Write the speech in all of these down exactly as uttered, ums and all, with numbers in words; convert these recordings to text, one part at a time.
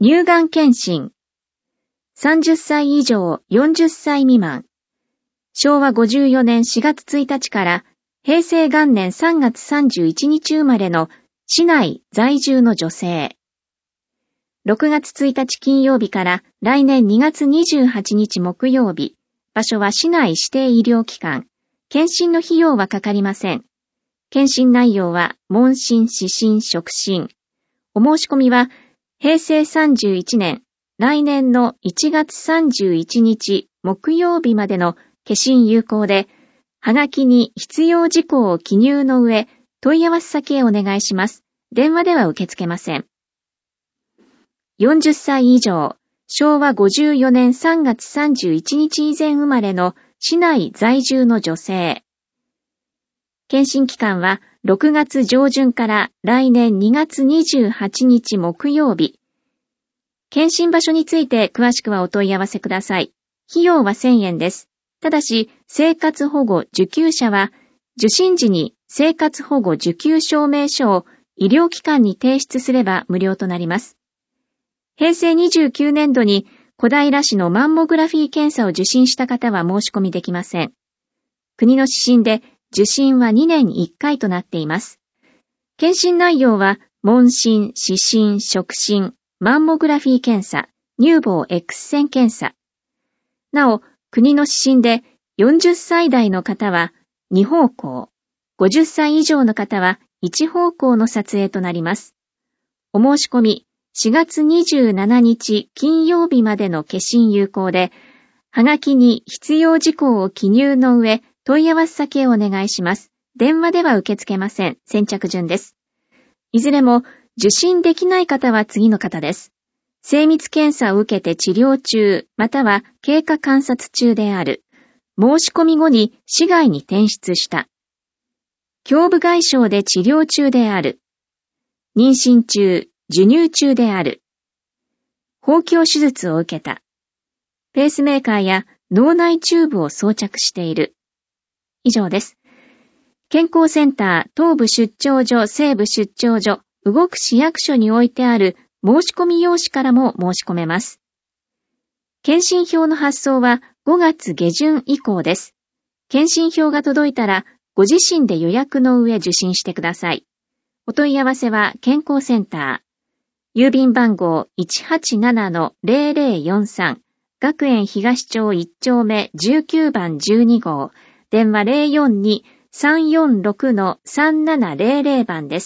乳がん検診。さんじゅっさい以上よんじゅっさい未満。しょうわごじゅうよねんしがつついたちから平成元年さんがつさんじゅういちにち生まれの市内在住の女性。ろくがつついたち金曜日から来年にがつにじゅうはちにち木曜日。場所は市内指定医療機関。検診の費用はかかりません。検診内容は問診、視診、触診。お申し込みは平成さんじゅういちねん、来年のいちがつさんじゅういちにち木曜日までの消印有効で、はがきに必要事項を記入の上、問い合わせ先へお願いします。電話では受け付けません。よんじゅっさい以上、しょうわごじゅうよねんさんがつさんじゅういちにち以前生まれの市内在住の女性。検診期間はろくがつじょうじゅんから来年にがつにじゅうはちにち木曜日。検診場所について詳しくはお問い合わせください。費用はせんえんです。ただし、生活保護受給者は、受診時に生活保護受給証明書を医療機関に提出すれば無料となります。平成にじゅうきゅうねんどに小平市のマンモグラフィー検査を受診した方は申し込みできません。国の指針で受診はにねんにいっかいとなっています。検診内容は、問診、視診、触診、マンモグラフィー検査、乳房 X 線検査。なお、国の指針でよんじゅっさいだいの方はにほうこう、ごじゅっさい以上の方はいちほうこうの撮影となります。お申し込み、しがつにじゅうしちにち金曜日までの消印有効で、はがきに必要事項を記入の上、問い合わせ先へお願いします。電話では受け付けません。先着順です。いずれも受診できない方は次の方です。精密検査を受けて治療中、または経過観察中である。申し込み後に市外に転出した。胸部外傷で治療中である。妊娠中、授乳中である。包協手術を受けた。ペースメーカーや脳内チューブを装着している。以上です。健康センター、東部出張所、西部出張所、動く市役所に置いてある申し込み用紙からも申し込めます。検診票の発送はごがつげじゅん以降です。検診票が届いたら、ご自身で予約の上受診してください。お問い合わせは健康センター。郵便番号 いちはちななのぜろぜろよんさん、学園東町いっちょうめじゅうきゅうばんじゅうにごう、電話 ゼロよんに さんよんろく さんななゼロゼロ 番です。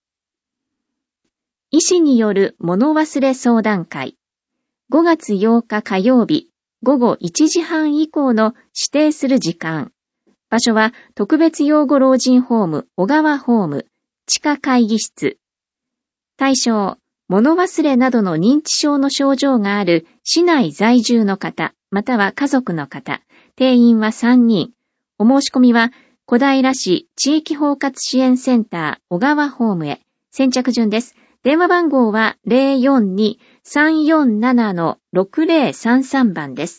医師による物忘れ相談会。ごがつようか火曜日、ごごいちじはん以降の指定する時間。場所は特別養護老人ホーム、小川ホーム、地下会議室。対象、物忘れなどの認知症の症状がある市内在住の方、または家族の方。定員はさんにん。お申し込みは小平市地域包括支援センター小川ホームへ。先着順です。電話番号は ゼロよんに さんよんなな ろくゼロさんさん 番です。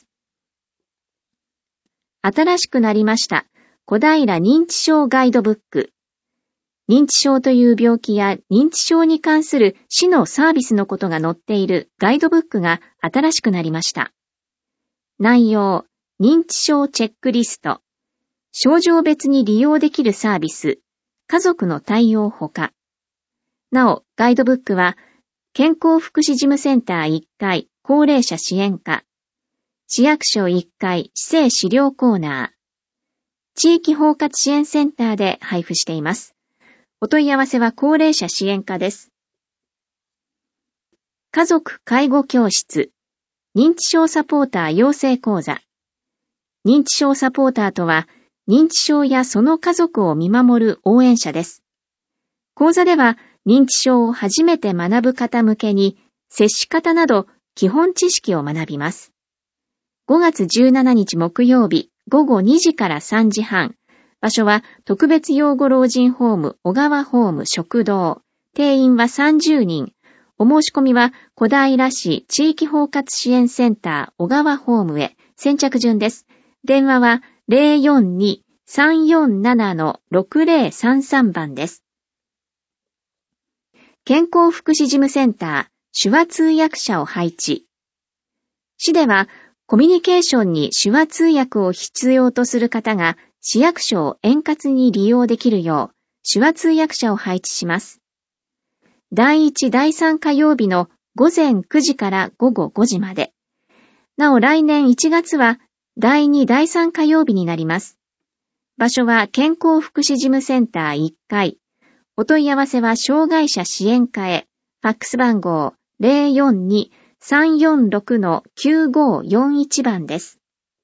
新しくなりました。小平認知症ガイドブック。認知症という病気や認知症に関する市のサービスのことが載っているガイドブックが新しくなりました。内容、認知症チェックリスト。症状別に利用できるサービス。家族の対応ほか。なお、ガイドブックは、健康福祉事務センターいっかい、高齢者支援課。市役所いっかい、市政資料コーナー。地域包括支援センターで配布しています。お問い合わせは高齢者支援課です。家族介護教室。認知症サポーター養成講座。認知症サポーターとは、認知症やその家族を見守る応援者です。講座では、認知症を初めて学ぶ方向けに、接し方など基本知識を学びます。ごがつじゅうしちにち木曜日、ごごにじからさんじはん。場所は特別養護老人ホーム小川ホーム食堂。定員はさんじゅうにん。お申し込みは小平市地域包括支援センター小川ホームへ。先着順です。電話は ゼロよんに さんよんなな ろくゼロさんさん 番です。健康福祉事務センター手話通訳者を配置。市では、コミュニケーションに手話通訳を必要とする方が市役所を円滑に利用できるよう手話通訳者を配置します。だいいち、だいさん火曜日のごぜんくじからごごごじまで。なお来年いちがつはだいに、だいさん火曜日になります。場所は健康福祉事務センターいっかい。お問い合わせは障害者支援課へ。ファックス番号 ゼロよんに さんよんろく きゅうごよんいち 番です。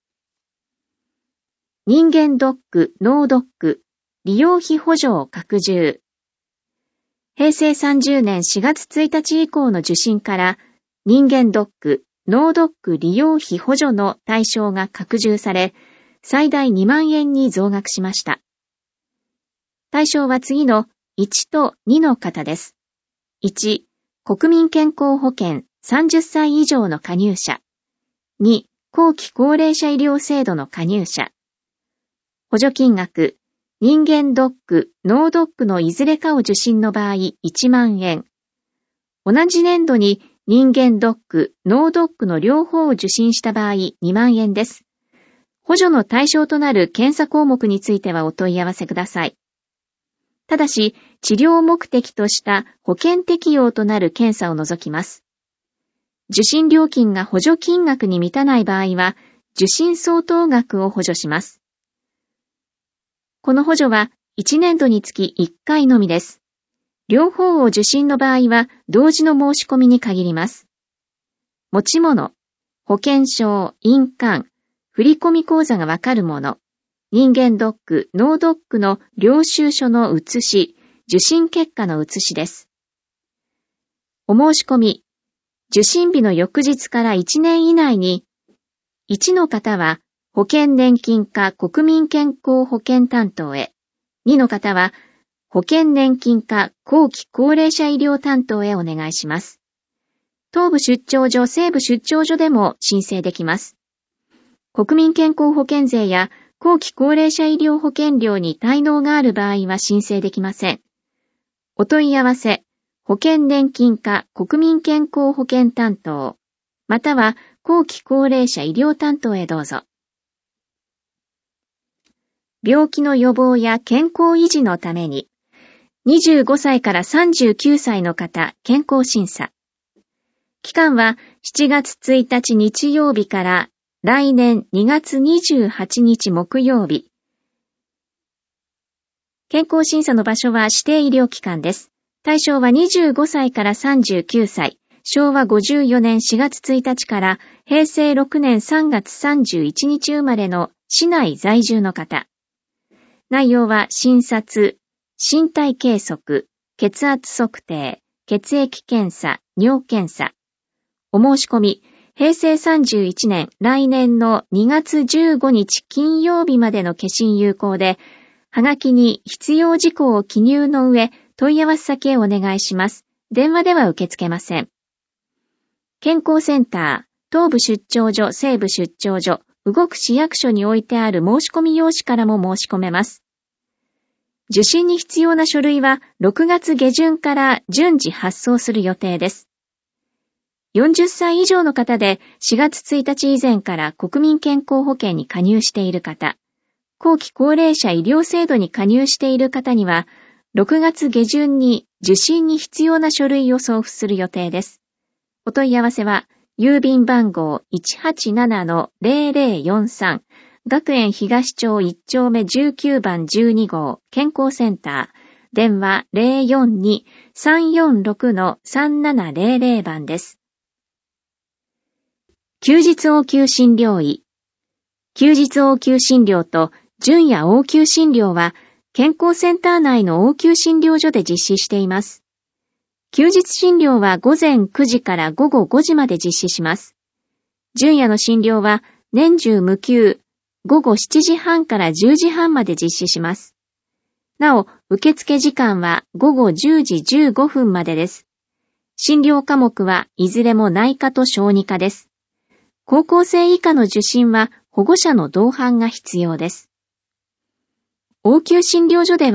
人間ドック、脳ドック、利用費補助を拡充。へいせいさんじゅうねんしがつついたち以降の受診から人間ドック、脳ドック利用費補助の対象が拡充され、最大にまんえんに増額しました。対象は次のいちとにの方です。いち、国民健康保険さんじゅっさい以上の加入者。に、後期高齢者医療制度の加入者。補助金額、人間ドック、脳ドックのいずれかを受診の場合いちまんえん。同じ年度に人間ドック、脳ドックの両方を受診した場合にまんえんです。補助の対象となる検査項目についてはお問い合わせください。ただし、治療目的とした保険適用となる検査を除きます。受診料金が補助金額に満たない場合は、受診相当額を補助します。この補助はいちねんどにつきいっかいのみです。両方を受診の場合は同時の申し込みに限ります。持ち物、保険証、印鑑、振込口座がわかるもの、人間ドック、脳ドックの領収書の写し、受診結果の写しです。お申し込み、受診日の翌日からいちねん以内に、いちの方は保険年金課国民健康保険担当へ、にの方は保険年金課後期高齢者医療担当へお願いします。東部出張所、西部出張所でも申請できます。国民健康保険税や後期高齢者医療保険料に滞納がある場合は申請できません。お問い合わせ、保険年金課国民健康保険担当、または後期高齢者医療担当へどうぞ。病気の予防や健康維持のために、にじゅうごさいからさんじゅうきゅうさいの方、健康審査。期間はしちがつついたち日曜日から来年にがつにじゅうはちにち木曜日。健康審査の場所は指定医療機関です。対象はにじゅうごさいからさんじゅうきゅうさい、しょうわごじゅうよねんしがつついたちからへいせいろくねんさんがつさんじゅういちにち生まれの市内在住の方。内容は診察、身体計測、血圧測定、血液検査、尿検査。お申し込み、へいせいさんじゅういちねん来年のにがつじゅうごにち金曜日までの消印有効で、はがきに必要事項を記入の上、問い合わせ先へお願いします。電話では受け付けません。健康センター、東部出張所、西部出張所、動く市役所に置いてある申し込み用紙からも申し込めます。受診に必要な書類はろくがつげじゅんから順次発送する予定です。よんじゅっさい以上の方でしがつついたち以前から国民健康保険に加入している方、後期高齢者医療制度に加入している方には、ろくがつげじゅんに受診に必要な書類を送付する予定です。お問い合わせは、郵便番号 いちはちななのぜろぜろよんさん、学園東町いっちょうめじゅうきゅうばんじゅうにごう健康センター、電話 ゼロよんに さんよんろく さんななぜろぜろ 番です。休日応急診療医。休日応急診療と準夜応急診療は健康センター内の応急診療所で実施しています。休日診療はごぜんくじからごごごじまで実施します。準夜の診療は年中無休、ごごしちじはんからじゅうじはんまで実施します。なお、受付時間はごごじゅうじじゅうごふんまでです。診療科目はいずれも内科と小児科です。高校生以下の受診は保護者の同伴が必要です。応急診療所では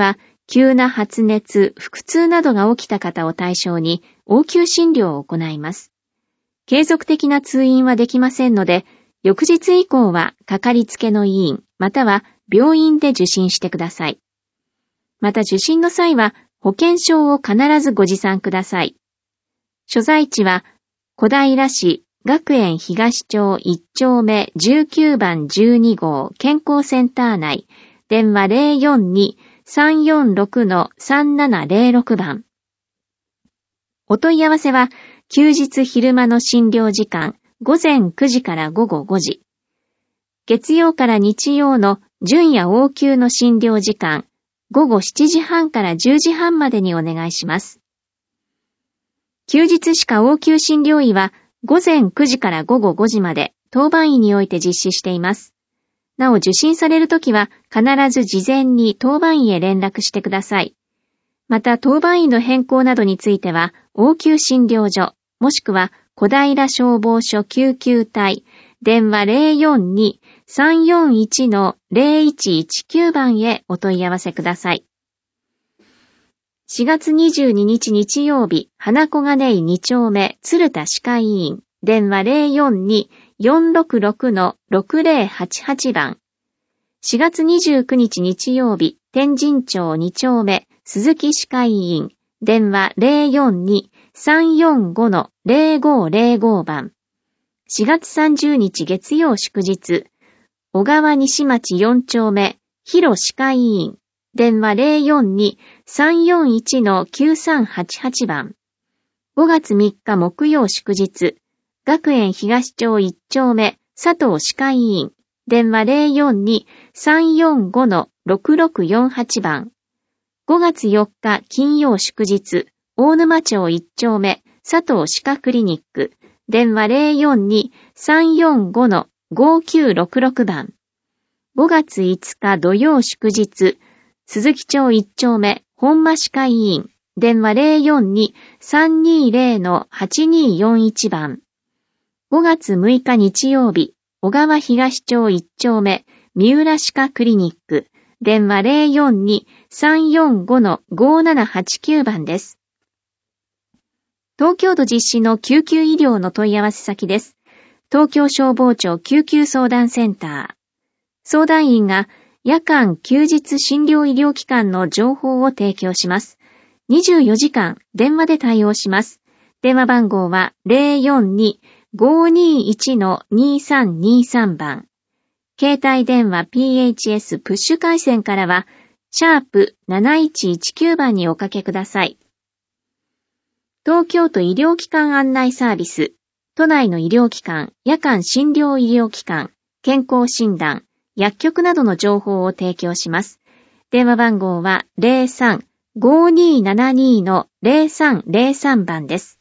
急な発熱、腹痛などが起きた方を対象に応急診療を行います。継続的な通院はできませんので、翌日以降はかかりつけの医院、または病院で受診してください。また受診の際は保険証を必ずご持参ください。所在地は小平市学園東町いっ丁目じゅうきゅうばんじゅうに号健康センター内、電話 ゼロよんに さんよんろく さんななゼロろく 番。お問い合わせは休日昼間の診療時間ごぜんくじからごごごじ。月曜から日曜の準夜応急の診療時間ごごしちじはんからじゅうじはんまでにお願いします。休日しか応急診療医はごぜんくじからごごごじまで当番医において実施しています。なお受診されるときは必ず事前に当番医へ連絡してください。また当番医の変更などについては応急診療所もしくは小平消防署救急隊電話 ゼロよんに さんよんいち ゼロいちいちきゅう 番へお問い合わせください。しがつにじゅうににち日曜日、花小金井に丁目鶴田歯科医院電話 ゼロよんに よんろくろく ろくゼロはちはち 番。しがつにじゅうくにち日曜日、天神町に丁目鈴木歯科医院電話 ゼロよんに さんよんご ゼロごゼロご 番。しがつさんじゅうにち月曜祝日、小川西町よん丁目広歯科医院電話 ゼロよんに さんよんいち きゅうさんはちはち 番。ごがつみっか木曜祝日、学園東町いっ丁目佐藤歯科医院電話 ゼロよんに さんよんご ろくろくよんはち 番。ごがつよっか金曜祝日、大沼町いっ丁目佐藤歯科クリニック電話 ゼロよんに さんよんご ごきゅうろくろく 番。ごがついつか土曜祝日、鈴木町いっ丁目本間歯科医院電話 ゼロよんに さんにゼロ はちによんいち 番。ごがつむいか日曜日、小川東町いっ丁目三浦歯科クリニック電話 ゼロよんに さんよんご ごななはちきゅう 番です。東京都実施の救急医療の問い合わせ先です。東京消防庁救急相談センター。相談員が夜間休日診療医療機関の情報を提供します。にじゅうよじかん電話で対応します。電話番号は ゼロよんに ごにいち にさんにさん 番。携帯電話 ピーエイチエス プッシュ回線からは、シャープなないちいちきゅう 番におかけください。東京都医療機関案内サービス。都内の医療機関、夜間診療医療機関、健康診断、薬局などの情報を提供します。電話番号は ゼロさん ごにーななに ゼロさんゼロさん 番です。